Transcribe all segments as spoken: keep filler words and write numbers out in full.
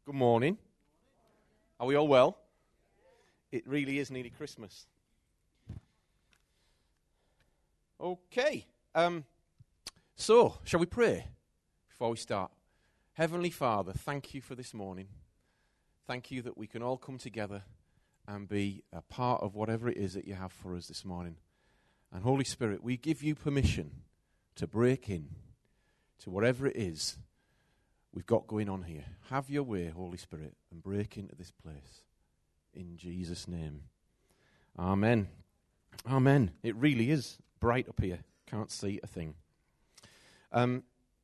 Good morning. Are we all well? It really is nearly Christmas. Okay. Um, so, shall we pray before we start? Heavenly Father, thank you for this morning. Thank you that we can all come together and be a part of whatever it is that you have for us this morning. And Holy Spirit, we give you permission to break in to whatever it is we've got going on here. Have your way, Holy Spirit, and break into this place. In Jesus' name. Amen. Amen. It really is bright up here. Can't see a thing. Um,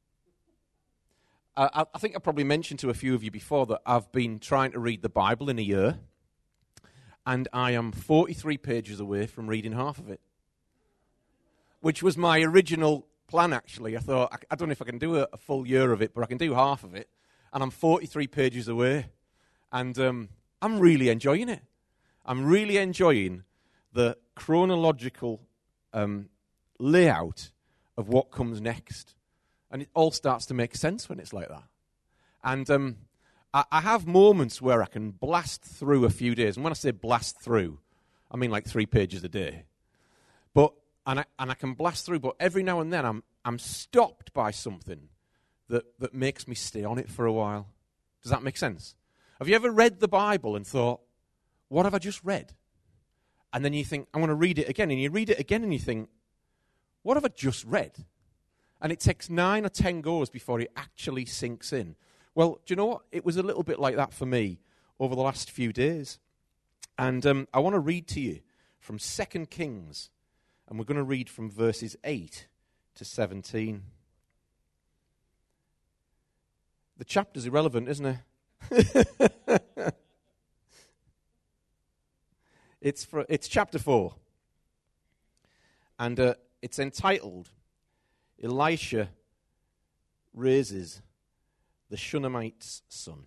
I, I think I probably mentioned to a few of you before that I've been trying to read the Bible in a year, and I am forty-three pages away from reading half of it, which was my original plan, actually. I thought, I, I don't know if I can do a, a full year of it, but I can do half of it, and I'm forty-three pages away, and um, I'm really enjoying it. I'm really enjoying the chronological um, layout of what comes next, and it all starts to make sense when it's like that. And um, I, I have moments where I can blast through a few days, and when I say blast through, I mean like three pages a day. But And I, and I can blast through, but every now and then I'm I'm stopped by something that, that makes me stay on it for a while. Does that make sense? Have you ever read the Bible and thought, what have I just read? And then you think, I want to read it again. And you read it again and you think, what have I just read? And it takes nine or ten goes before it actually sinks in. Well, do you know what? It was a little bit like that for me over the last few days. And um, I want to read to you from Second Kings. And we're going to read from verses eight to seventeen. The chapter's irrelevant, isn't it? it's for, it's chapter four. And uh, it's entitled, Elisha Raises the Shunammite's Son.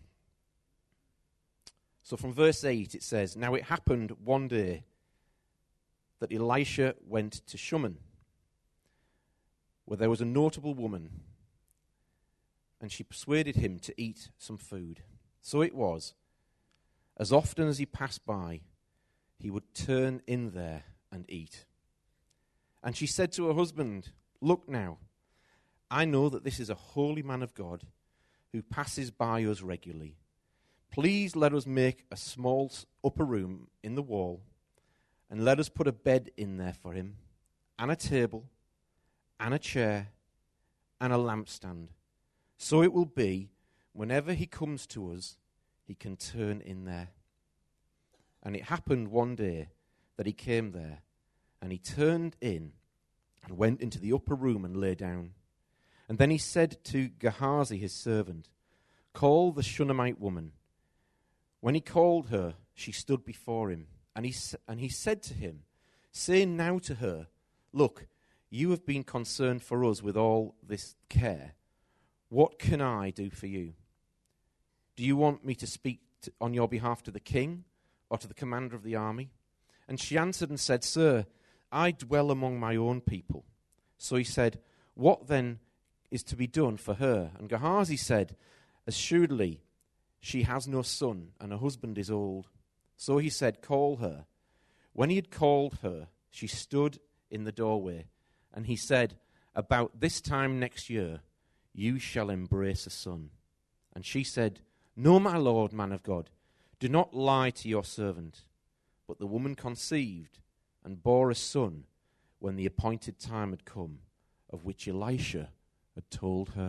So from verse eight it says, Now it happened one day that Elisha went to Shunem, where there was a notable woman, and she persuaded him to eat some food. So it was, as often as he passed by, he would turn in there and eat. And she said to her husband, Look now, I know that this is a holy man of God who passes by us regularly. Please let us make a small upper room in the wall, and let us put a bed in there for him, and a table, and a chair, and a lampstand. So it will be, whenever he comes to us, he can turn in there. And it happened one day that he came there, and he turned in, and went into the upper room and lay down. And then he said to Gehazi, his servant, Call the Shunammite woman. When he called her, she stood before him. And he, and he said to him, Say now to her, Look, you have been concerned for us with all this care. What can I do for you? Do you want me to speak to, on your behalf to the king or to the commander of the army? And she answered and said, Sir, I dwell among my own people. So he said, What then is to be done for her? And Gehazi said, Assuredly, she has no son, and her husband is old. So he said, Call her. When he had called her, she stood in the doorway, and he said, About this time next year, you shall embrace a son. And she said, No, my lord, man of God, do not lie to your servant. But the woman conceived and bore a son when the appointed time had come, of which Elisha had told her.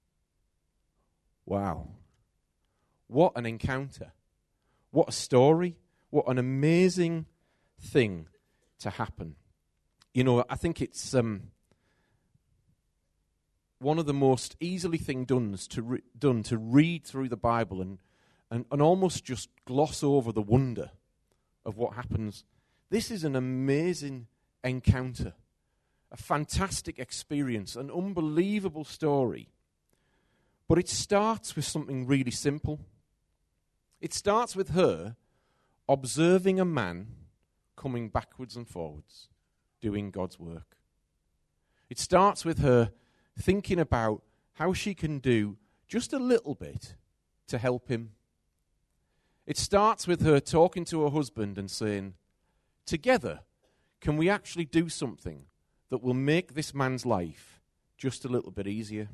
Wow. What an encounter. What a story. What an amazing thing to happen. You know, I think it's um, one of the most easily thing done to, re- done to read through the Bible and, and, and almost just gloss over the wonder of what happens. This is an amazing encounter, a fantastic experience, an unbelievable story. But it starts with something really simple. It starts with her observing a man coming backwards and forwards, doing God's work. It starts with her thinking about how she can do just a little bit to help him It starts with her talking to her husband and saying, together, can we actually do something that will make this man's life just a little bit easier?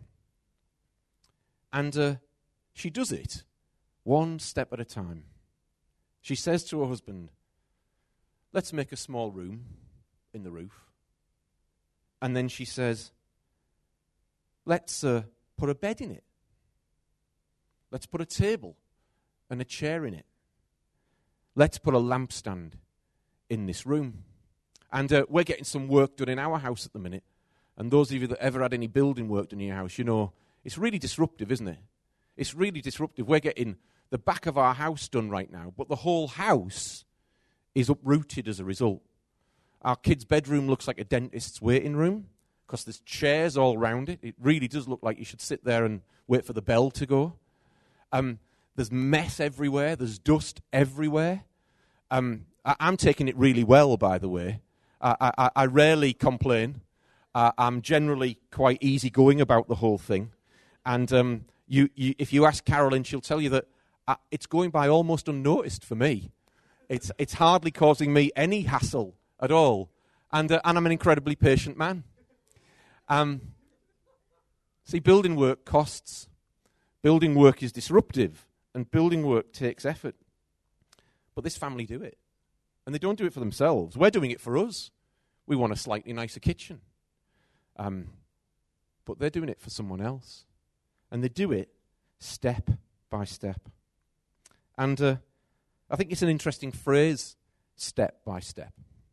And uh, she does it one step at a time. She says to her husband, let's make a small room in the roof. And then she says, let's uh, put a bed in it. Let's put a table and a chair in it. Let's put a lampstand in this room. And uh, we're getting some work done in our house at the minute. And those of you that ever had any building work done in your house, you know, it's really disruptive, isn't it? It's really disruptive. We're getting the back of our house done right now, but the whole house is uprooted as a result. Our kid's bedroom looks like a dentist's waiting room because there's chairs all around it. It really does look like you should sit there and wait for the bell to go. Um, there's mess everywhere. There's dust everywhere. Um, I, I'm taking it really well, by the way. I, I, I rarely complain. Uh, I'm generally quite easygoing about the whole thing. And um, you, you, if you ask Carolyn, she'll tell you that uh, it's going by almost unnoticed for me. It's, it's hardly causing me any hassle at all. And, uh, and I'm an incredibly patient man. Um, see, building work costs. Building work is disruptive. And building work takes effort. But this family do it. And they don't do it for themselves. We're doing it for us. We want a slightly nicer kitchen. Um, but they're doing it for someone else. And they do it step by step. And uh, I think it's an interesting phrase, step by step.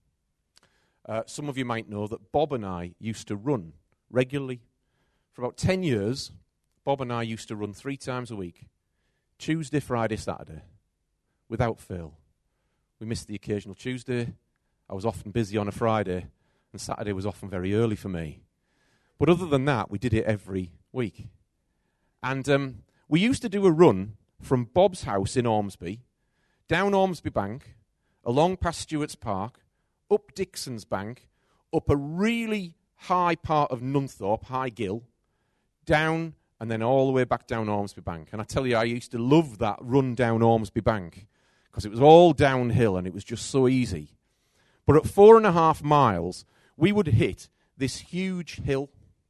Uh, some of you might know that Bob and I used to run regularly. For about ten years, Bob and I used to run three times a week. Tuesday, Friday, Saturday, without fail. We missed the occasional Tuesday. I was often busy on a Friday, and Saturday was often very early for me. But other than that, we did it every week. And um, we used to do a run from Bob's house in Ormsby, down Ormsby Bank, along past Stewart's Park, up Dixon's Bank, up a really high part of Nunthorpe, High Gill, down and then all the way back down Ormsby Bank. And I tell you, I used to love that run down Ormsby Bank because it was all downhill and it was just so easy. But at four and a half miles, we would hit this huge hill.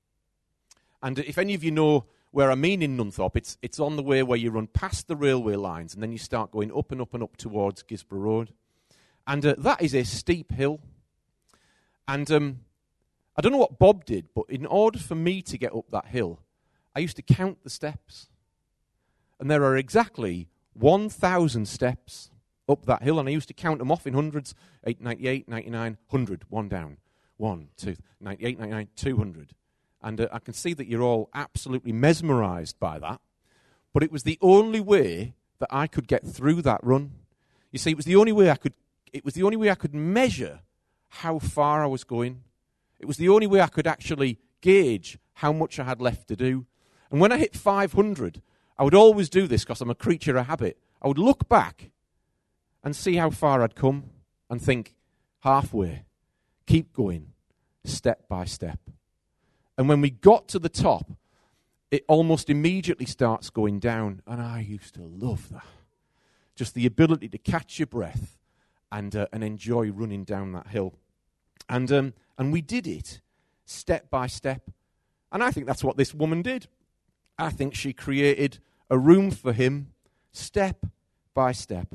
And if any of you know where I mean in Nunthorpe, it's, it's on the way where you run past the railway lines and then you start going up and up and up towards Gisborough Road. And uh, that is a steep hill. And um, I don't know what Bob did, but in order for me to get up that hill, I used to count the steps. And there are exactly one thousand steps up that hill, and I used to count them off in hundreds. eight, ninety-eight, ninety-nine, one hundred, one down. One, two, ninety-eight, ninety-nine, two hundred. And uh, I can see that you're all absolutely mesmerized by that. But it was the only way that I could get through that run. You see, it was the only way I could, it was the only way I could measure how far I was going. It was the only way I could actually gauge how much I had left to do. And when I hit five hundred, I would always do this because I'm a creature of habit. I would look back and see how far I'd come and think, halfway, keep going, step by step. And when we got to the top, it almost immediately starts going down. And I used to love that. Just the ability to catch your breath and uh, and enjoy running down that hill. And um, and we did it step by step. And I think that's what this woman did. I think she created a room for him step by step.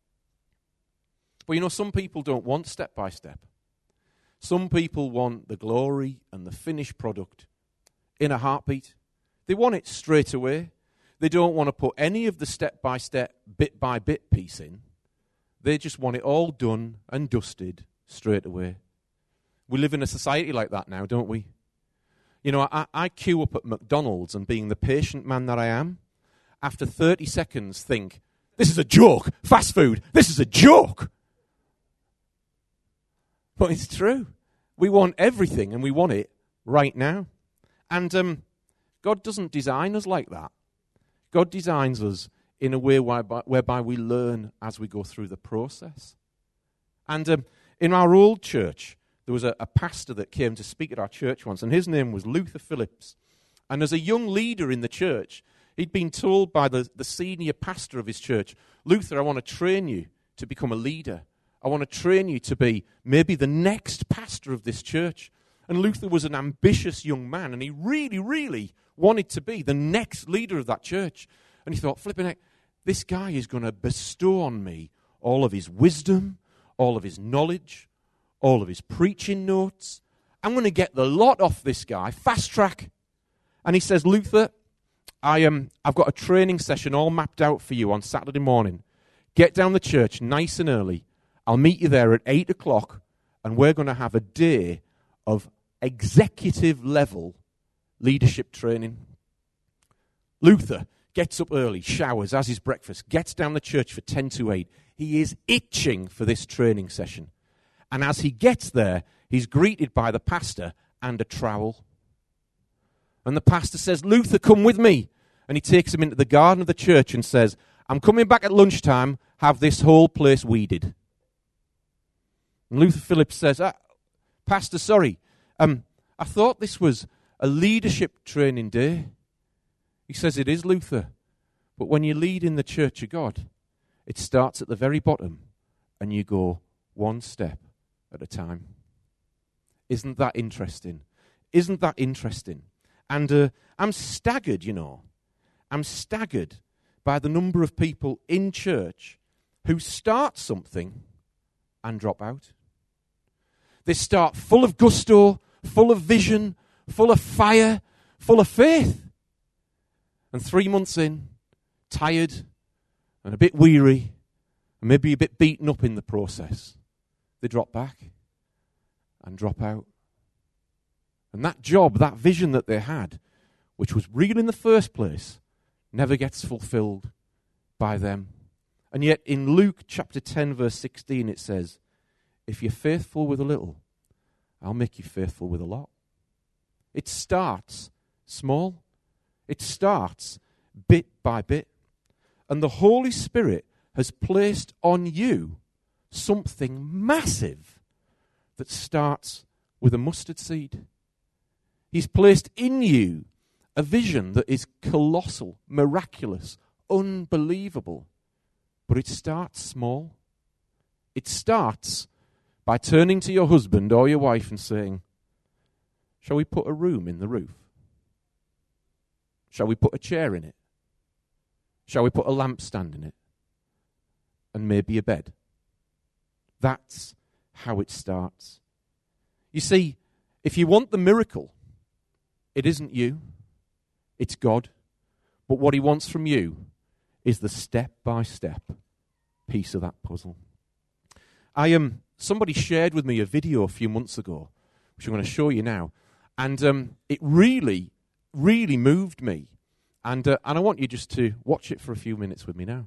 But you know, some people don't want step by step. Some people want the glory and the finished product in a heartbeat. They want it straight away. They don't want to put any of the step by step, bit by bit piece in. They just want it all done and dusted straight away. We live in a society like that now, don't we? You know, I, I queue up at McDonald's and being the patient man that I am, after thirty seconds think, this is a joke. Fast food, this is a joke. But it's true. We want everything and we want it right now. And um, God doesn't design us like that. God designs us in a way whereby, whereby we learn as we go through the process. And um, in our old church, there was a, a pastor that came to speak at our church once, and his name was Luther Phillips. And as a young leader in the church, He'd been told by the, the senior pastor of his church, Luther, I want to train you to become a leader. I want to train you to be maybe the next pastor of this church. And Luther was an ambitious young man, and he really, really wanted to be the next leader of that church. And he thought, flipping heck, this guy is going to bestow on me all of his wisdom, all of his knowledge, all of his preaching notes. I'm going to get the lot off this guy, fast track. And he says, Luther, I am, um, I've got a training session all mapped out for you on Saturday morning. Get down the church nice and early. I'll meet you there at eight o'clock, and we're going to have a day of executive level leadership training. Luther gets up early, showers, has his breakfast, gets down the church for ten to eight. He is itching for this training session. And as he gets there, he's greeted by the pastor and a trowel. And the pastor says, Luther, come with me. And he takes him into the garden of the church and says, I'm coming back at lunchtime, have this whole place weeded. And Luther Phillips says, ah, Pastor, sorry, um, I thought this was a leadership training day. He says, it is, Luther, but when you lead in the church of God, it starts at the very bottom and you go one step at a time. Isn't that interesting? Isn't that interesting? And uh, I'm staggered, you know. I'm staggered by the number of people in church who start something and drop out. They start full of gusto, full of vision, full of fire, full of faith. And three months in, tired and a bit weary, and maybe a bit beaten up in the process, they drop back and drop out. And that job, that vision that they had, which was real in the first place, never gets fulfilled by them. And yet in Luke chapter ten, verse sixteen, it says, if you're faithful with a little, I'll make you faithful with a lot. It starts small. It starts bit by bit. And the Holy Spirit has placed on you something massive that starts with a mustard seed. He's placed in you a vision that is colossal, miraculous, unbelievable. But it starts small. It starts by turning to your husband or your wife and saying, shall we put a room in the roof? Shall we put a chair in it? Shall we put a lampstand in it? And maybe a bed. That's how it starts. You see, if you want the miracle, it isn't you, it's God. But what he wants from you is the step-by-step piece of that puzzle. I um, somebody shared with me a video a few months ago, which I'm going to show you now, and um, it really, really moved me. And uh, and I want you just to watch it for a few minutes with me now.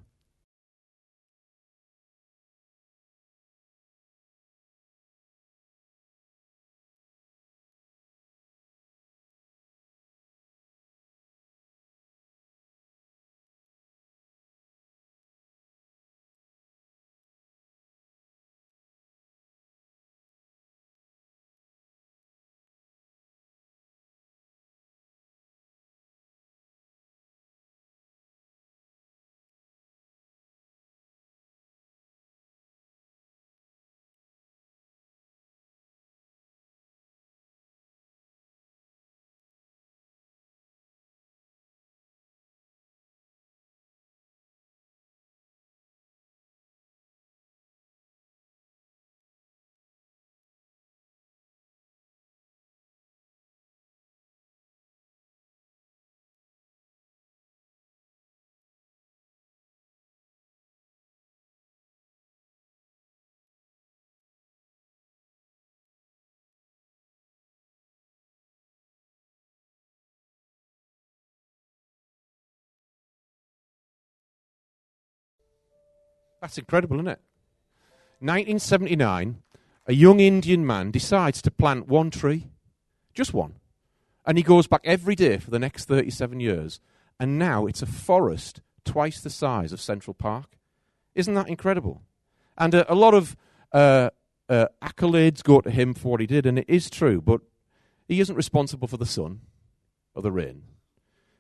That's incredible, isn't it? nineteen seventy-nine, a young Indian man decides to plant one tree, just one. And he goes back every day for the next thirty-seven years. And now it's a forest twice the size of Central Park. Isn't that incredible? And uh, a lot of uh, uh, accolades go to him for what he did, and it is true, but he isn't responsible for the sun or the rain.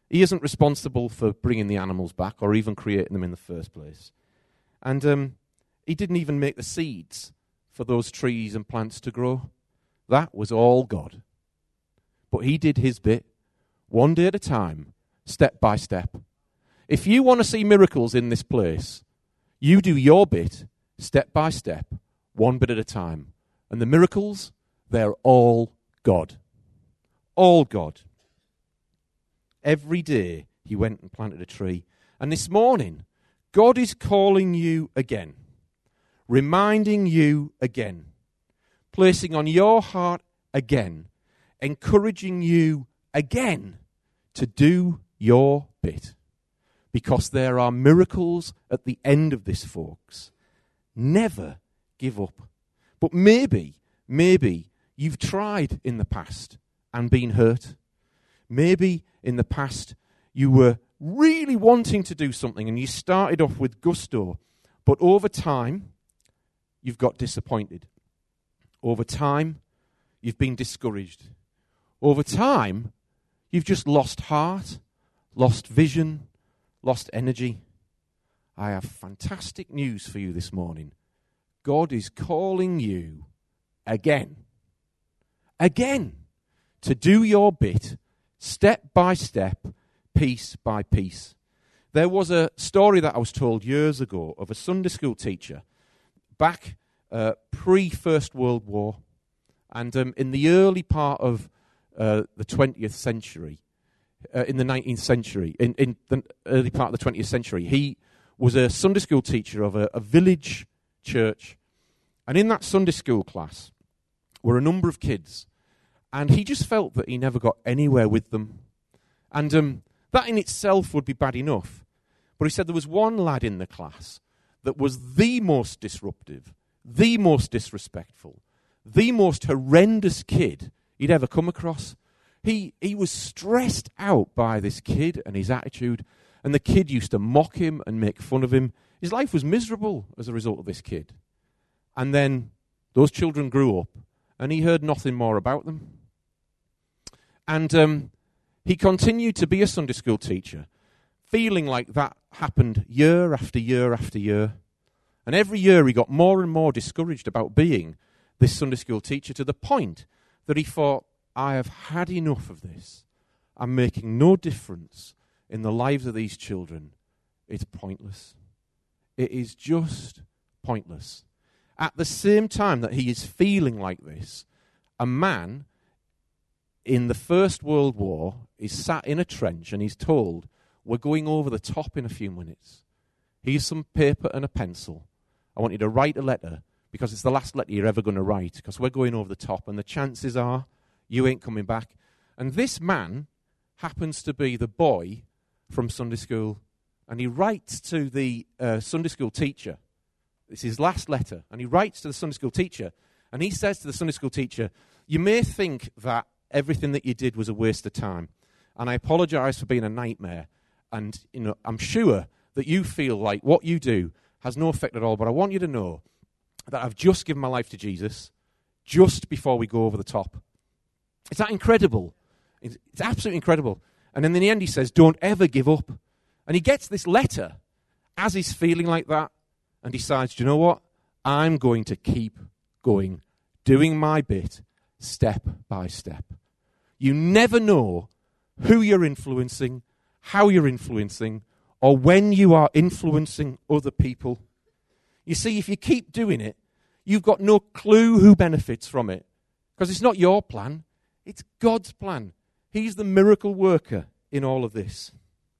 He isn't responsible for bringing the animals back or even creating them in the first place. And um, he didn't even make the seeds for those trees and plants to grow. That was all God. But he did his bit, one day at a time, step by step. If you want to see miracles in this place, you do your bit, step by step, one bit at a time. And the miracles, they're all God. All God. Every day he went and planted a tree. And this morning, God is calling you again, reminding you again, placing on your heart again, encouraging you again to do your bit. Because there are miracles at the end of this, folks. Never give up. But maybe, maybe you've tried in the past and been hurt. Maybe in the past you were really wanting to do something and you started off with gusto, but over time you've got disappointed. Over time you've been discouraged. Over time you've just lost heart, lost vision, lost energy. I have fantastic news for you this morning. God is calling you again, again, to do your bit, step by step, piece by piece. There was a story that I was told years ago of a Sunday school teacher back uh, pre-First World War, and um, in the early part of uh, the twentieth century, uh, in the nineteenth century, in, in the early part of the twentieth century, he was a Sunday school teacher of a, a village church. And in that Sunday school class were a number of kids. And he just felt that he never got anywhere with them. And um, that in itself would be bad enough. But he said there was one lad in the class that was the most disruptive, the most disrespectful, the most horrendous kid he'd ever come across. He, he was stressed out by this kid and his attitude. And the kid used to mock him and make fun of him. His life was miserable as a result of this kid. And then those children grew up, and he heard nothing more about them. And um, he continued to be a Sunday school teacher, feeling like that happened year after year after year. And every year he got more and more discouraged about being this Sunday school teacher, to the point that he thought, I have had enough of this. I'm making no difference in the lives of these children. It's pointless. It is just pointless. At the same time that he is feeling like this, a man in the First World War is sat in a trench and he's told, we're going over the top in a few minutes. Here's some paper and a pencil. I want you to write a letter, because it's the last letter you're ever going to write, because we're going over the top and the chances are you ain't coming back. And this man happens to be the boy from Sunday school, and he writes to the uh, Sunday school teacher. It's his last letter, and he writes to the Sunday school teacher, and he says to the Sunday school teacher, you may think that everything that you did was a waste of time, and I apologize for being a nightmare, and you know I'm sure that you feel like what you do has no effect at all, but I want you to know that I've just given my life to Jesus just before we go over the top. Is that incredible? It's, it's absolutely incredible. And then in the end he says, don't ever give up. And he gets this letter as he's feeling like that, and decides, do you know what? I'm going to keep going, doing my bit, step by step. You never know who you're influencing, how you're influencing, or when you are influencing other people. You see, if you keep doing it, you've got no clue who benefits from it, because it's not your plan, it's God's plan. He's the miracle worker in all of this.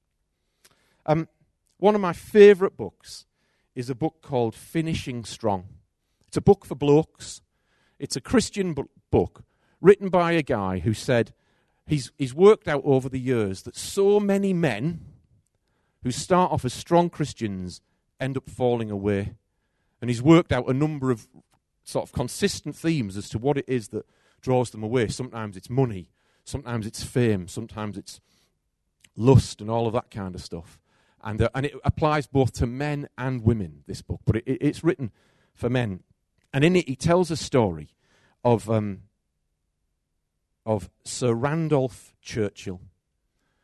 Um, one of my favourite books is a book called Finishing Strong. It's a book for blokes. It's a Christian bu- book written by a guy who said he's, he's worked out over the years that so many men who start off as strong Christians end up falling away. And he's worked out a number of sort of consistent themes as to what it is that draws them away. Sometimes it's money, sometimes it's fame, sometimes it's lust and all of that kind of stuff. And uh, and it applies both to men and women, this book, but it, it, it's written for men. And in it, he tells a story of um, of Sir Randolph Churchill.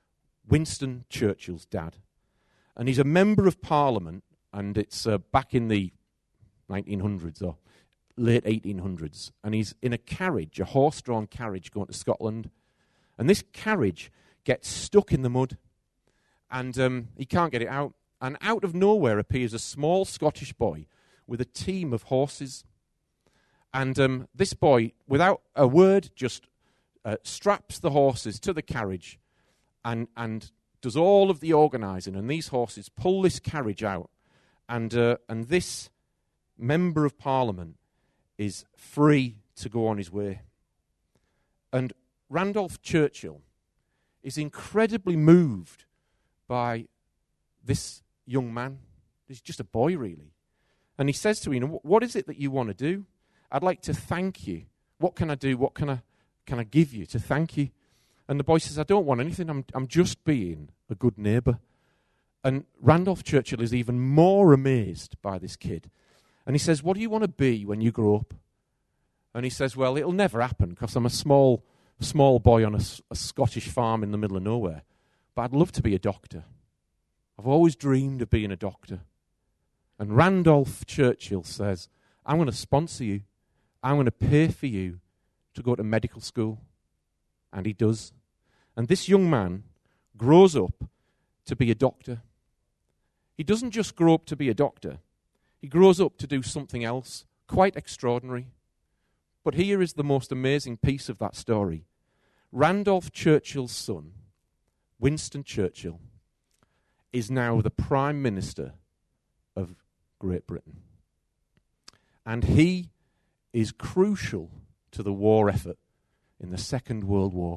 Winston Churchill's dad. And he's a member of Parliament, and it's uh, back in the nineteen hundreds or late eighteen hundreds. And he's in a carriage, a horse-drawn carriage going to Scotland. And this carriage gets stuck in the mud, and um, he can't get it out. And out of nowhere appears a small Scottish boy with a team of horses. And um, this boy, without a word, just uh, straps the horses to the carriage and, and does all of the organising. And these horses pull this carriage out. And, uh, and this member of Parliament is free to go on his way. And Randolph Churchill is incredibly moved by this young man. He's just a boy, really. And he says to him, what is it that you want to do? I'd like to thank you. What can I do? What can I can I give you to thank you? And the boy says, I don't want anything. I'm I'm just being a good neighbour. And Randolph Churchill is even more amazed by this kid. And he says, what do you want to be when you grow up? And he says, well, it'll never happen because I'm a small, small boy on a, a Scottish farm in the middle of nowhere. But I'd love to be a doctor. I've always dreamed of being a doctor. And Randolph Churchill says, I'm going to sponsor you. I'm going to pay for you to go to medical school. And he does. And this young man grows up to be a doctor. He doesn't just grow up to be a doctor. He grows up to do something else, quite extraordinary. But here is the most amazing piece of that story. Randolph Churchill's son, Winston Churchill, is now the Prime Minister of Great Britain. And he is crucial to the war effort in the Second World War.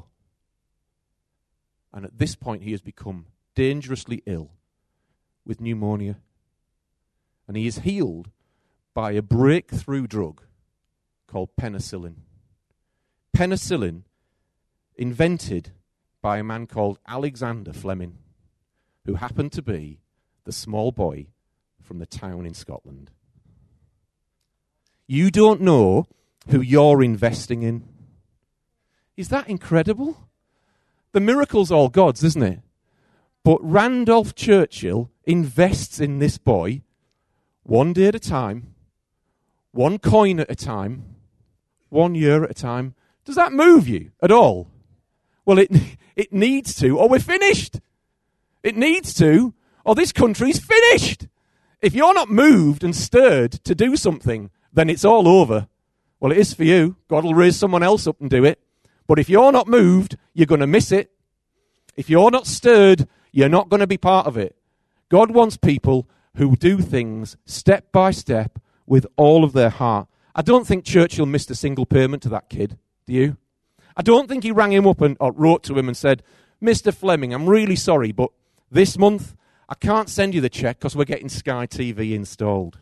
And at this point he has become dangerously ill with pneumonia. And he is healed by a breakthrough drug called penicillin. Penicillin invented by a man called Alexander Fleming, who happened to be the small boy from the town in Scotland. You don't know who you're investing in. Is that incredible? The miracle's all God's, isn't it? But Randolph Churchill invests in this boy one day at a time, one coin at a time, one year at a time. Does that move you at all? Well, it it needs to, or we're finished. It needs to, or this country's finished. If you're not moved and stirred to do something, then it's all over. Well, it is for you. God will raise someone else up and do it. But if you're not moved, you're going to miss it. If you're not stirred, you're not going to be part of it. God wants people who do things step by step with all of their heart. I don't think Churchill missed a single payment to that kid. Do you? I don't think he rang him up and or wrote to him and said, Mister Fleming, I'm really sorry, but this month I can't send you the cheque because we're getting Sky T V installed.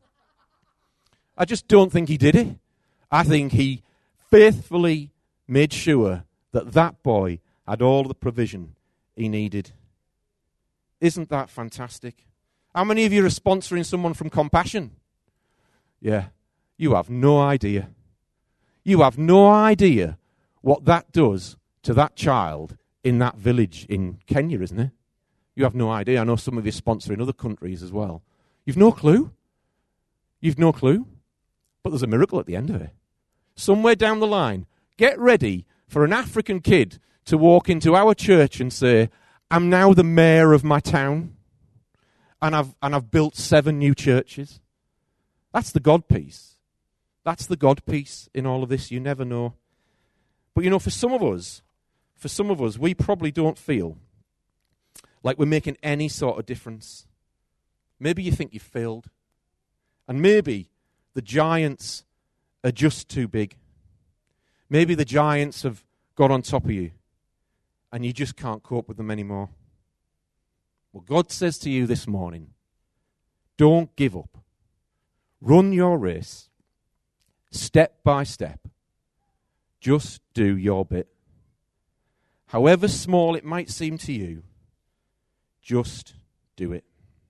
I just don't think he did it. I think he faithfully made sure that that boy had all the provision he needed. Isn't that fantastic? How many of you are sponsoring someone from Compassion? Yeah, you have no idea. You have no idea what that does to that child in that village in Kenya, isn't it? You have no idea. I know some of you sponsor in other countries as well. You've no clue. You've no clue. But there's a miracle at the end of it. Somewhere down the line, get ready for an African kid to walk into our church and say, I'm now the mayor of my town, and I've and I've built seven new churches. That's the God piece. That's the God piece in all of this. You never know. But you know, for some of us, for some of us, we probably don't feel like we're making any sort of difference. Maybe you think you've failed. And maybe the giants are just too big. Maybe the giants have got on top of you and you just can't cope with them anymore. Well, God says to you this morning, don't give up. Run your race step by step. Just do your bit. However small it might seem to you, just do it.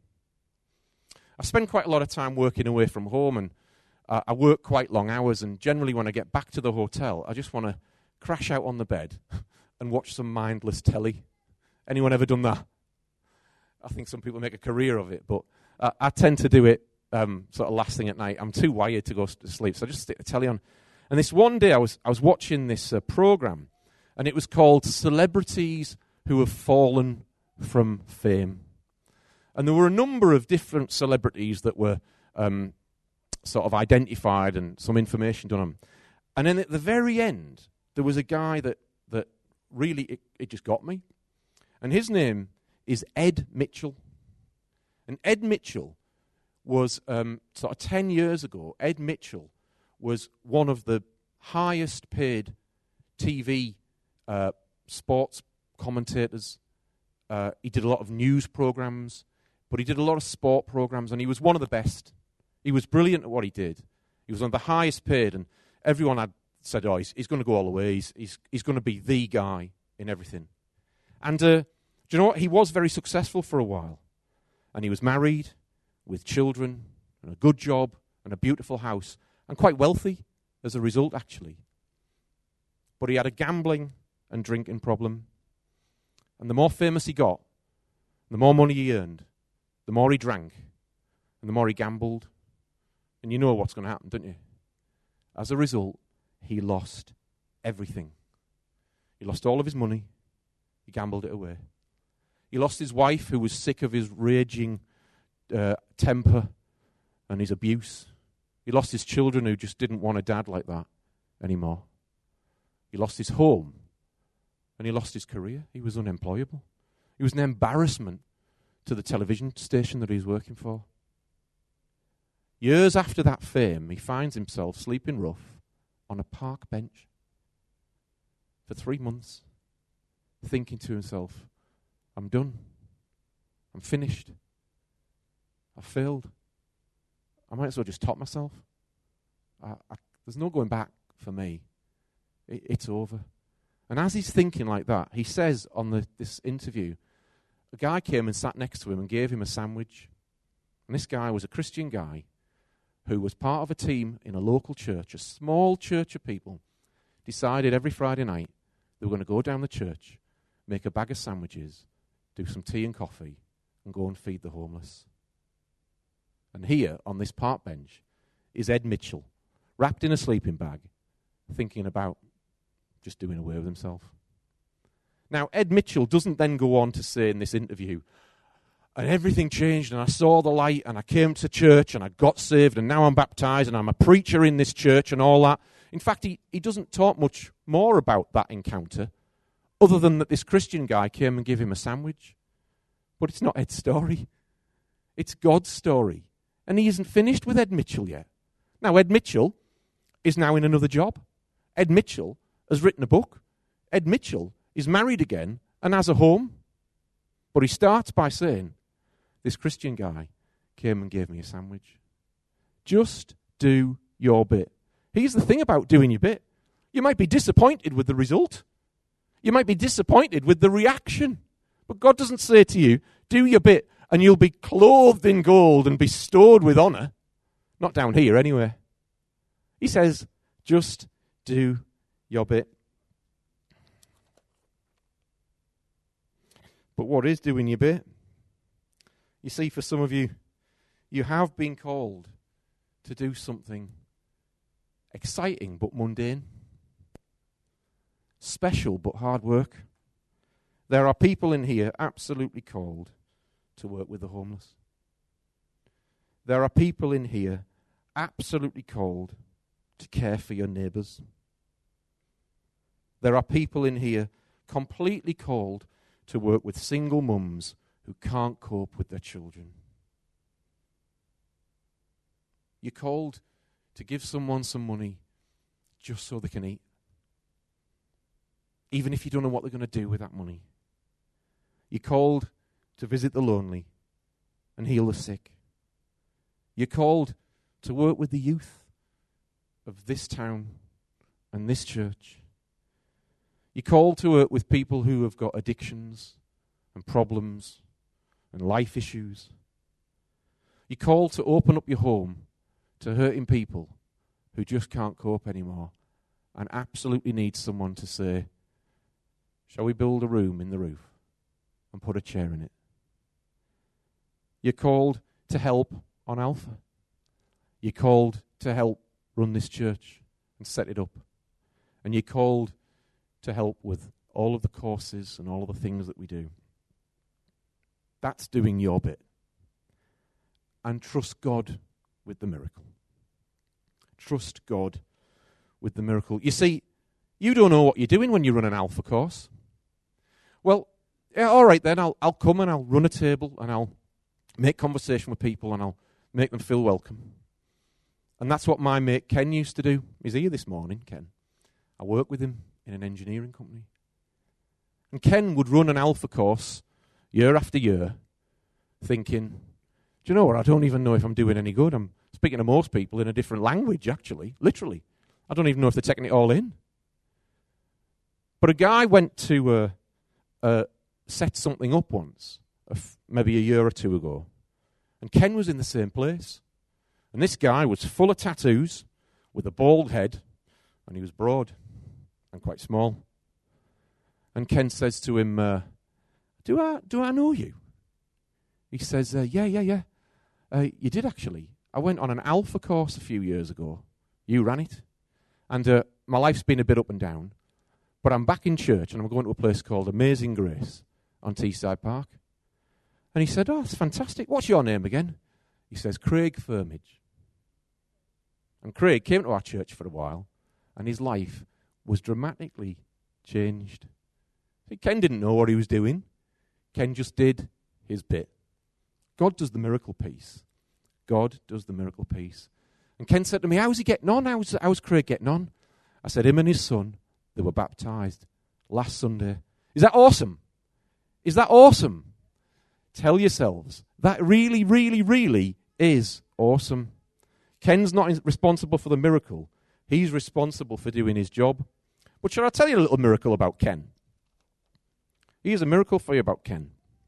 I spend quite a lot of time working away from home, and uh, I work quite long hours, and generally when I get back to the hotel, I just want to crash out on the bed and watch some mindless telly Anyone ever done that? I think some people make a career of it, but uh, I tend to do it um, sort of last thing at night. I'm too wired to go to sleep, so I just stick the telly on. And this one day I was I was watching this uh, program, and it was called Celebrities Who Have Fallen from Fame. And there were a number of different celebrities that were um, sort of identified and some information done on them. And then at the very end, there was a guy that, that really, it, it just got me. And his name is Ed Mitchell. And Ed Mitchell was, um, sort of ten years ago, Ed Mitchell was one of the highest paid T V uh, sports commentators. Uh, he did a lot of news programs, but he did a lot of sport programs, and he was one of the best. He was brilliant at what he did. He was one of the highest paid, and everyone had said, oh, he's, he's going to go all the way. He's, he's, he's going to be the guy in everything. And uh, do you know what? He was very successful for a while. And he was married with children and a good job and a beautiful house and quite wealthy as a result, actually. But he had a gambling and drinking problem. And the more famous he got, the more money he earned, the more he drank, and the more he gambled. And you know what's going to happen, don't you? As a result, he lost everything. He lost all of his money. He gambled it away. He lost his wife, who was sick of his raging uh, temper and his abuse. He lost his children, who just didn't want a dad like that anymore. He lost his home, and he lost his career. He was unemployable. He was an embarrassment to the television station that he was working for. Years after that fame, he finds himself sleeping rough on a park bench for three months, thinking to himself, I'm done. I'm finished. I failed. I might as well just top myself. I, I, there's no going back for me. It, it's over. And as he's thinking like that, he says on the, this interview, a guy came and sat next to him and gave him a sandwich. And this guy was a Christian guy who was part of a team in a local church, a small church of people, decided every Friday night they were going to go down the church, make a bag of sandwiches, do some tea and coffee, and go and feed the homeless. And here, on this park bench, is Ed Mitchell, wrapped in a sleeping bag, thinking about just doing away with himself. Now, Ed Mitchell doesn't then go on to say in this interview, and everything changed, and I saw the light, and I came to church, and I got saved, and now I'm baptized, and I'm a preacher in this church, and all that. In fact, he, he doesn't talk much more about that encounter, other than that this Christian guy came and gave him a sandwich. But it's not Ed's story. It's God's story. And he isn't finished with Ed Mitchell yet. Now, Ed Mitchell is now in another job. Ed Mitchell has written a book. Ed Mitchell is married again and has a home. But he starts by saying, this Christian guy came and gave me a sandwich. Just do your bit. Here's the thing about doing your bit. You might be disappointed with the result. You might be disappointed with the reaction. But God doesn't say to you, do your bit and you'll be clothed in gold and bestowed with honor. Not down here anyway. He says, just do your bit. But what is doing your bit? You see, for some of you, you have been called to do something exciting but mundane, special but hard work. There are people in here absolutely called to work with the homeless. There are people in here absolutely called to care for your neighbours. There are people in here completely called to work with single mums who can't cope with their children. You're called to give someone some money just so they can eat, even if you don't know what they're going to do with that money. You're called to visit the lonely and heal the sick. You're called to work with the youth of this town and this church. You're called to work with people who have got addictions and problems and life issues. You're called to open up your home to hurting people who just can't cope anymore and absolutely need someone to say, shall we build a room in the roof and put a chair in it. You're called to help on Alpha. You're called to help run this church and set it up. And you're called to help with all of the courses and all of the things that we do. That's doing your bit. And trust God with the miracle. Trust God with the miracle. You see, you don't know what you're doing when you run an Alpha course. Well, yeah, all right then, I'll, I'll come and I'll run a table and I'll make conversation with people and I'll make them feel welcome. And that's what my mate Ken used to do. He's here this morning, Ken. I work with him in an engineering company. And Ken would run an Alpha course year after year thinking, do you know what, I don't even know if I'm doing any good. I'm speaking to most people in a different language, actually, literally. I don't even know if they're taking it all in. But a guy went to uh, uh, set something up once, uh, f- maybe a year or two ago, and Ken was in the same place. And this guy was full of tattoos, with a bald head, and he was broad and quite small. And Ken says to him, uh, do I do I know you? He says, uh, yeah, yeah, yeah. Uh, you did actually. I went on an Alpha course a few years ago. You ran it. And uh, my life's been a bit up and down. But I'm back in church and I'm going to a place called Amazing Grace on Teesside Park. And he said, oh, that's fantastic. What's your name again? He says, Craig Firmage. And Craig came to our church for a while and his life was dramatically changed. Ken didn't know what he was doing. Ken just did his bit. God does the miracle piece. God does the miracle piece. And Ken said to me, how's he getting on? How's, how's Craig getting on? I said, him and his son, they were baptized last Sunday. Is that awesome? Is that awesome? Tell yourselves, that really, really, really is awesome. Ken's not responsible for the miracle. He's responsible for doing his job. But shall I tell you a little miracle about Ken? Here's a miracle for you about Ken.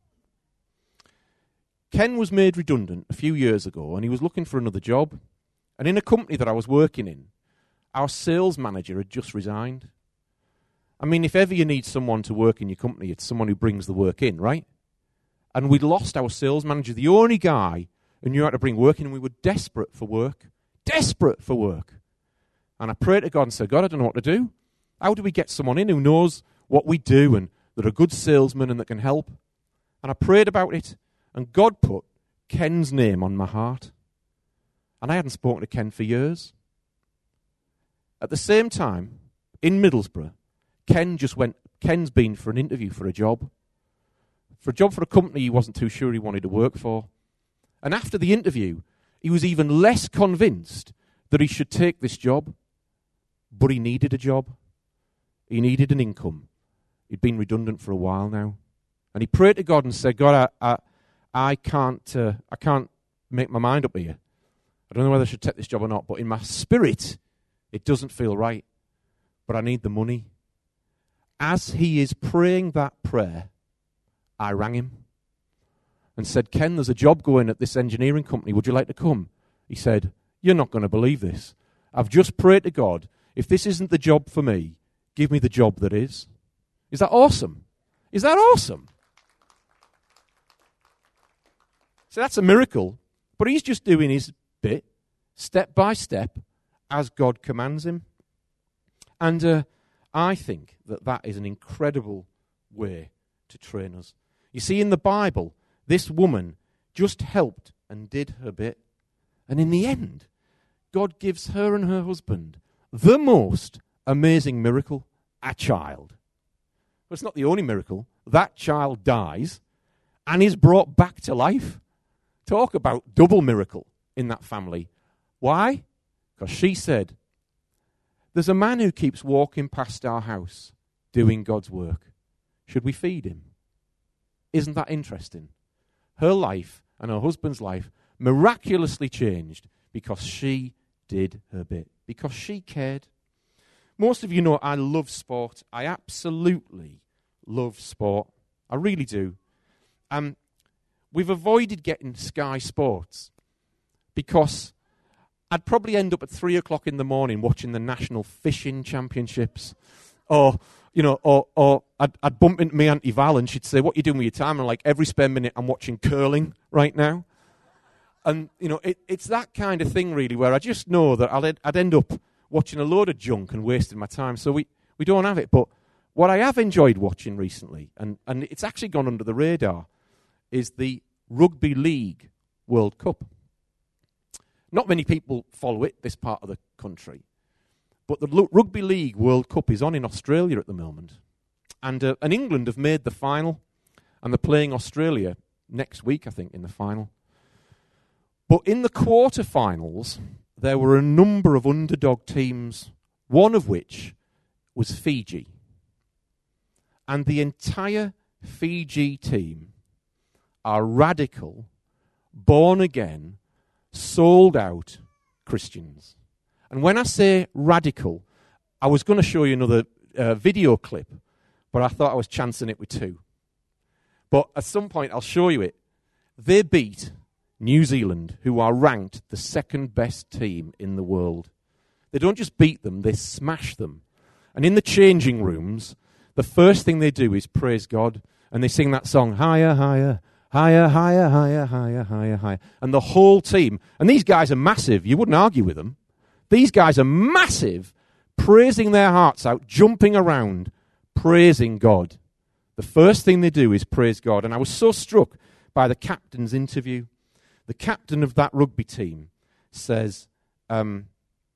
Ken was made redundant a few years ago and he was looking for another job. And in a company that I was working in, our sales manager had just resigned. I mean, if ever you need someone to work in your company, it's someone who brings the work in, right? And we'd lost our sales manager, the only guy who knew how to bring work in, and we were desperate for work. Desperate for work. And I prayed to God and said, God, I don't know what to do. How do we get someone in who knows what we do and that are good salesmen and that can help? And I prayed about it, and God put Ken's name on my heart. And I hadn't spoken to Ken for years. At the same time, in Middlesbrough, Ken just went, Ken's been for an interview for a job. For a job for a company he wasn't too sure he wanted to work for. And after the interview, he was even less convinced that he should take this job. But he needed a job. He needed an income. He'd been redundant for a while now. And he prayed to God and said, God, I, I, I can't, uh, I can't make my mind up here. I don't know whether I should take this job or not, but in my spirit, it doesn't feel right. But I need the money. As he is praying that prayer, I rang him and said, Ken, there's a job going at this engineering company. Would you like to come? He said, you're not going to believe this. I've just prayed to God. If this isn't the job for me, give me the job that is. Is that awesome? Is that awesome? So that's a miracle. But he's just doing his bit, step by step, as God commands him. And uh, I think that that is an incredible way to train us. You see, in the Bible, this woman just helped and did her bit. And in the end, God gives her and her husband the most amazing miracle, a child. But it's not the only miracle. That child dies and is brought back to life. Talk about double miracle in that family. Why? Because she said, there's a man who keeps walking past our house doing God's work. Should we feed him? Isn't that interesting? Her life and her husband's life miraculously changed because she did her bit, because she cared. Most of you know I love sport. I absolutely love sport. I really do. Um, we've avoided getting Sky Sports because I'd probably end up at three o'clock in the morning watching the National Fishing Championships or, you know, or, or I'd, I'd bump into my Auntie Val and she'd say, what are you doing with your time? And I'm like, every spare minute I'm watching curling right now. And, you know, it, it's that kind of thing, really, where I just know that I'll, I'd end up watching a load of junk and wasting my time. So we, we don't have it. But what I have enjoyed watching recently, and, and it's actually gone under the radar, is the Rugby League World Cup. Not many people follow it, this part of the country. But the L- Rugby League World Cup is on in Australia at the moment. And, uh, and England have made the final, and they're playing Australia next week, I think, in the final. But in the quarterfinals, there were a number of underdog teams, one of which was Fiji. And the entire Fiji team are radical, born-again, sold-out Christians. And when I say radical, I was going to show you another uh, video clip, but I thought I was chancing it with two. But at some point, I'll show you it. They beat New Zealand, who are ranked the second best team in the world. They don't just beat them, they smash them. And in the changing rooms, the first thing they do is praise God, and they sing that song, higher, higher, higher, higher, higher, higher, higher, higher. And the whole team, and these guys are massive, you wouldn't argue with them. These guys are massive, praising their hearts out, jumping around, praising God. The first thing they do is praise God. And I was so struck by the captain's interview. The captain of that rugby team says, um,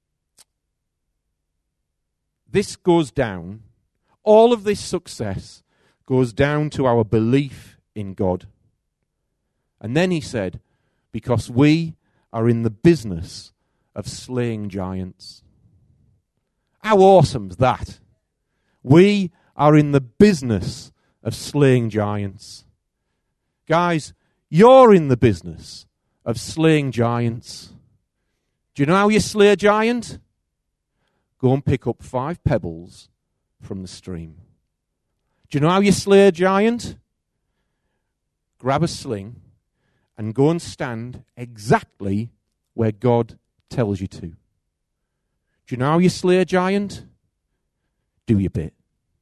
this goes down, all of this success goes down to our belief in God. And then he said, because we are in the business of slaying giants. How awesome is that? We are in the business of slaying giants. Guys, you're in the business of slaying giants. Do you know how you slay a giant? Go and pick up five pebbles from the stream. Do you know how you slay a giant? Grab a sling and go and stand exactly where God tells you to. Do you know how you slay a giant? Do your bit.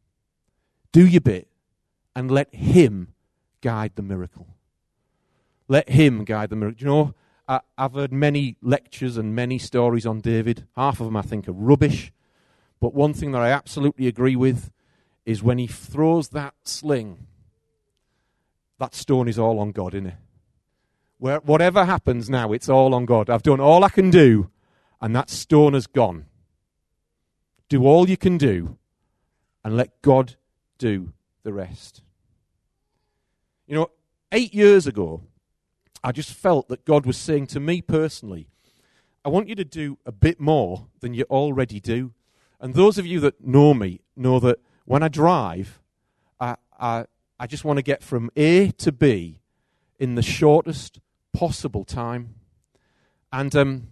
Do your bit and let him guide the miracle. Let him guide the miracle. Do you know, I, I've heard many lectures and many stories on David. Half of them I think are rubbish. But one thing that I absolutely agree with is when he throws that sling, that stone is all on God, isn't it? Where, whatever happens now, it's all on God. I've done all I can do, and that stone has gone. Do all you can do, and let God do the rest. You know, eight years ago, I just felt that God was saying to me personally, I want you to do a bit more than you already do. And those of you that know me know that when I drive, I, I, I just want to get from A to B in the shortest possible time. And um,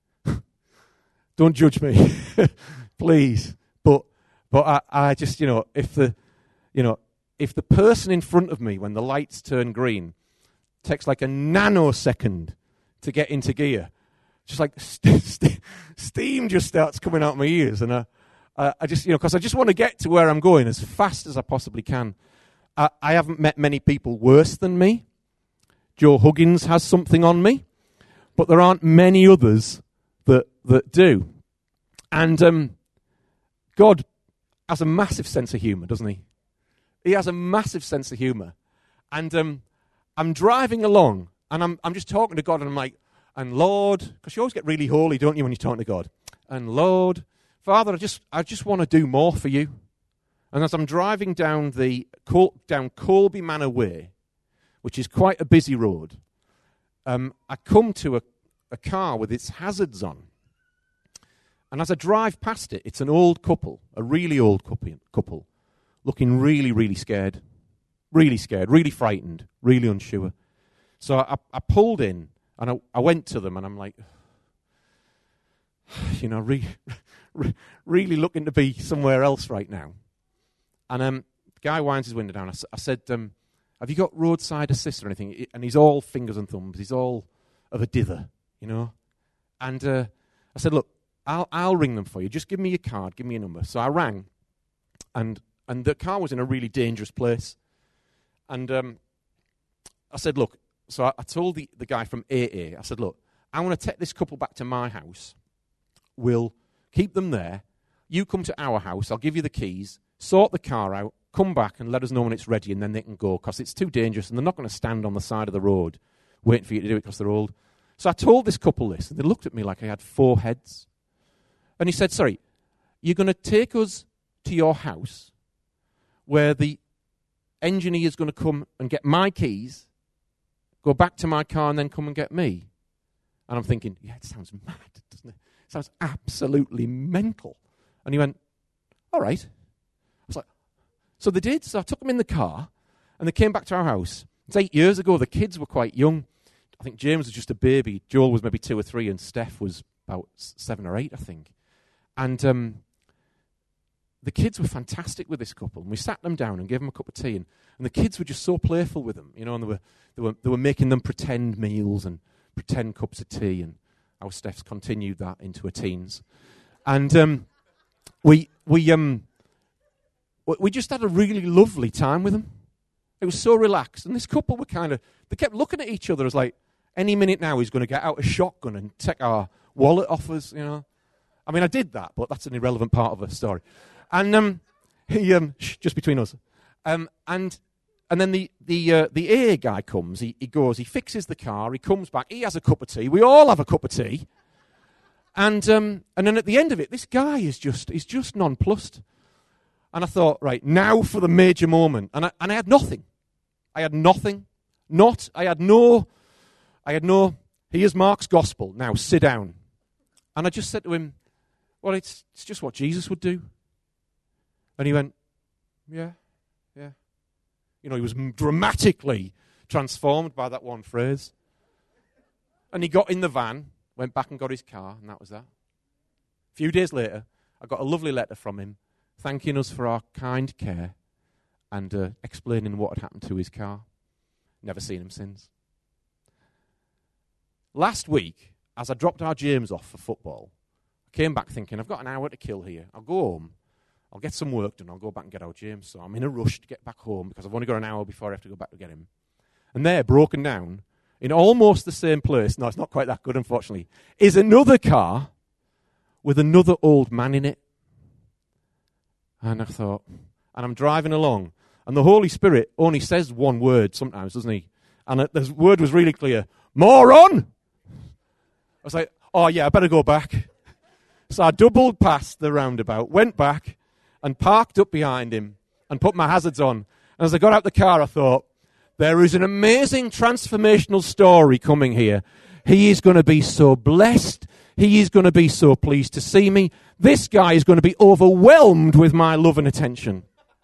don't judge me, please. But but I, I just, you know, if the, you know, if the person in front of me when the lights turn green takes like a nanosecond to get into gear, just like st- st- steam just starts coming out my ears, and I, I, I just, you know, because I just want to get to where I'm going as fast as I possibly can. I, I haven't met many people worse than me. Joe Huggins has something on me, but there aren't many others that that do. And um, God has a massive sense of humour, doesn't he? He has a massive sense of humour. And um, I'm driving along, and I'm I'm just talking to God, and I'm like, and Lord, because you always get really holy, don't you, when you're talking to God? And Lord, Father, I just I just want to do more for you. And as I'm driving down the down Colby Manor Way, which is quite a busy road, um, I come to a, a car with its hazards on. And as I drive past it, it's an old couple, a really old couple, looking really, really scared, really scared, really frightened, really unsure. So I, I pulled in, and I, I went to them, and I'm like, you know, re, re, really looking to be somewhere else right now. And um, the guy winds his window down. I, I said, um, have you got roadside assist or anything? And he's all fingers and thumbs. He's all of a dither, you know. And uh, I said, look, I'll I'll ring them for you. Just give me your card. Give me a number. So I rang, and And the car was in a really dangerous place. And um, I said, look, so I, I told the, the guy from A A, I said, look, I want to take this couple back to my house. We'll keep them there. You come to our house. I'll give you the keys. Sort the car out. Come back and let us know when it's ready, and then they can go, because it's too dangerous, and they're not going to stand on the side of the road waiting for you to do it because they're old. So I told this couple this, and they looked at me like I had four heads. And he said, sorry, you're going to take us to your house where the engineer is going to come and get my keys, go back to my car, and then come and get me? And I'm thinking, yeah, it sounds mad, doesn't it? It sounds absolutely mental. And he went, all right. I was like, so they did. So I took them in the car, and they came back to our house. It's eight years ago. The kids were quite young. I think James was just a baby. Joel was maybe two or three, and Steph was about seven or eight, I think. And um, the kids were fantastic with this couple. And we sat them down and gave them a cup of tea, and, and the kids were just so playful with them, you know. And they were they were they were making them pretend meals and pretend cups of tea. And our Steph's continued that into her teens. And um, we we um. We just had a really lovely time with them. It was so relaxed. And this couple were kind of, they kept looking at each other as like, any minute now he's going to get out a shotgun and take our wallet off us, you know. I mean, I did that, but that's an irrelevant part of the story. And um, he, um, shh, just between us. Um, and and then the the uh, the A A guy comes, he, he goes, he fixes the car, he comes back, he has a cup of tea, we all have a cup of tea. And um, and then at the end of it, this guy is just, he's just nonplussed. And I thought, right, now for the major moment. And I, and I had nothing. I had nothing. Not, I had no, I had no, here's Mark's gospel. Now sit down. And I just said to him, well, it's, it's just what Jesus would do. And he went, yeah, yeah. You know, he was dramatically transformed by that one phrase. And he got in the van, went back and got his car, and that was that. A few days later, I got a lovely letter from him, thanking us for our kind care and uh, explaining what had happened to his car. Never seen him since. Last week, as I dropped our James off for football, I came back thinking, I've got an hour to kill here. I'll go home, I'll get some work done, I'll go back and get our James. So I'm in a rush to get back home because I've only got an hour before I have to go back to get him. And there, broken down, in almost the same place, no, it's not quite that good, unfortunately, is another car with another old man in it. And I thought, and I'm driving along, and the Holy Spirit only says one word sometimes, doesn't he? And it, the word was really clear, moron! I was like, oh yeah, I better go back. So I doubled past the roundabout, went back, and parked up behind him, and put my hazards on. And as I got out the car, I thought, there is an amazing transformational story coming here. He is going to be so blessed. He is going to be so pleased to see me. This guy is going to be overwhelmed with my love and attention.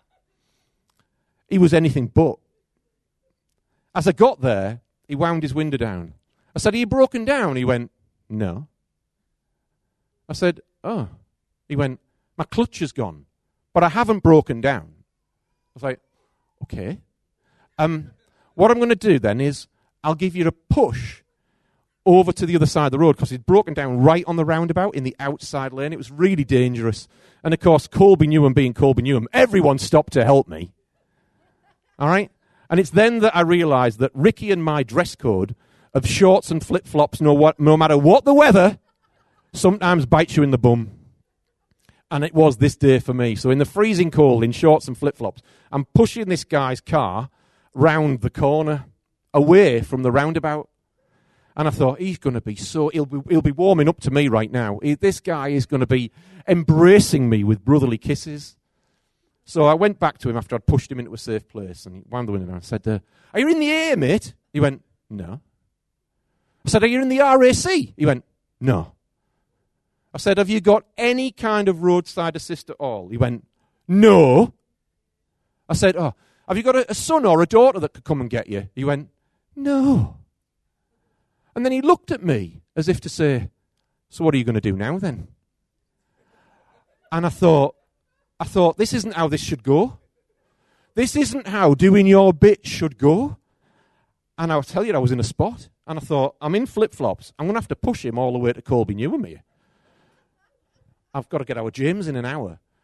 He was anything but. As I got there, he wound his window down. I said, are you broken down? He went, no. I said, oh. He went, my clutch is gone, but I haven't broken down. I was like, okay. Um, what I'm going to do then is I'll give you a push over to the other side of the road because he'd broken down right on the roundabout in the outside lane. It was really dangerous. And, of course, Colby Newham being Colby Newham, everyone stopped to help me. All right? And it's then that I realized that Ricky and my dress code of shorts and flip-flops, no, what, no matter what the weather, sometimes bites you in the bum. And it was this day for me. So in the freezing cold, in shorts and flip-flops, I'm pushing this guy's car round the corner, away from the roundabout. And I thought, he's going to be so, he'll be, he'll be warming up to me right now. He, this guy is going to be embracing me with brotherly kisses. So I went back to him after I'd pushed him into a safe place, and he wound the window down and said, uh, are you in the air, mate? He went, no. I said, are you in the R A C? He went, no. I said, have you got any kind of roadside assist at all? He went, no. I said, oh, have you got a, a son or a daughter that could come and get you? He went, no. And then he looked at me as if to say, so what are you going to do now then? And I thought, I thought, this isn't how this should go. This isn't how doing your bit should go. And I'll tell you, I was in a spot. And I thought, I'm in flip-flops. I'm going to have to push him all the way to Colby Newham here. I've got to get our James in an hour.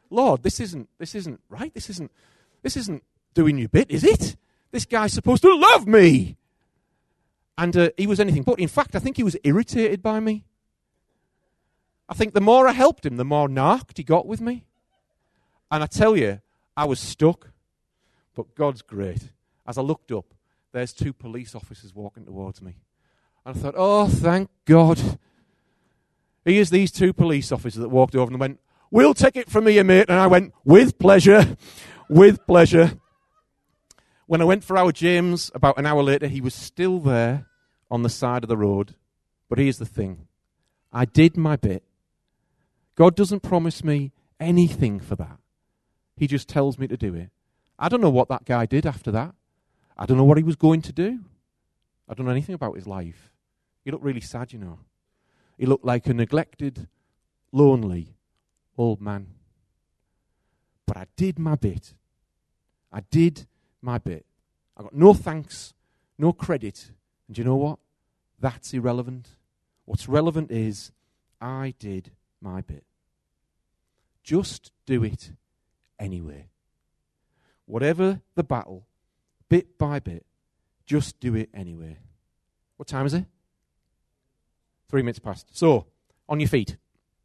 Lord, this isn't, this isn't right. This isn't, this isn't doing your bit, is it? This guy's supposed to love me. And uh, he was anything but. In fact, I think he was irritated by me. I think the more I helped him, the more narked he got with me. And I tell you, I was stuck. But God's great. As I looked up, there's two police officers walking towards me. And I thought, oh, thank God. Here's these two police officers that walked over and went, we'll take it from here, mate. And I went, with pleasure, with pleasure. When I went for our James, about an hour later, he was still there on the side of the road. But here's the thing. I did my bit. God doesn't promise me anything for that. He just tells me to do it. I don't know what that guy did after that. I don't know what he was going to do. I don't know anything about his life. He looked really sad, you know. He looked like a neglected, lonely old man. But I did my bit. I did my bit. I got no thanks, no credit. And do you know what? That's irrelevant. What's relevant is I did my bit. Just do it anyway. Whatever the battle, bit by bit, just do it anyway. What time is it? Three minutes past. So, on your feet.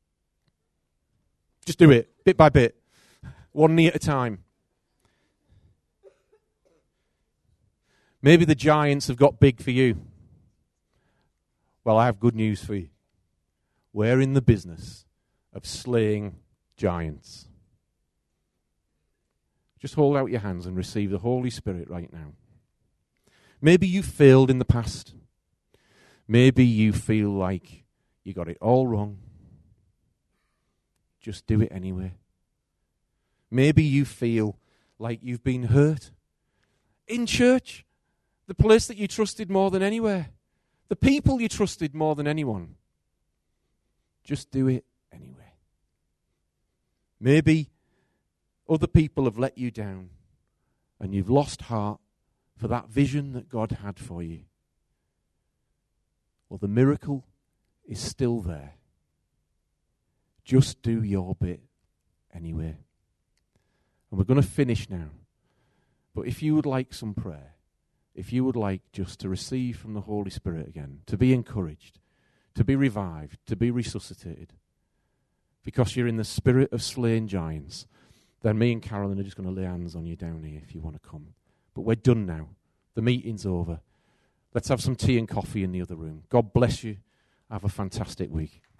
Just do it, bit by bit. One knee at a time. Maybe the giants have got big for you. Well, I have good news for you. We're in the business of slaying giants. Just hold out your hands and receive the Holy Spirit right now. Maybe you failed in the past. Maybe you feel like you got it all wrong. Just do it anyway. Maybe you feel like you've been hurt. In church, the place that you trusted more than anywhere. The people you trusted more than anyone. Just do it anyway. Maybe other people have let you down and you've lost heart for that vision that God had for you. Well, the miracle is still there. Just do your bit anyway. And we're going to finish now. But if you would like some prayer, if you would like just to receive from the Holy Spirit again, to be encouraged, to be revived, to be resuscitated, because you're in the spirit of slaying giants, then me and Carolyn are just going to lay hands on you down here if you want to come. But we're done now. The meeting's over. Let's have some tea and coffee in the other room. God bless you. Have a fantastic week.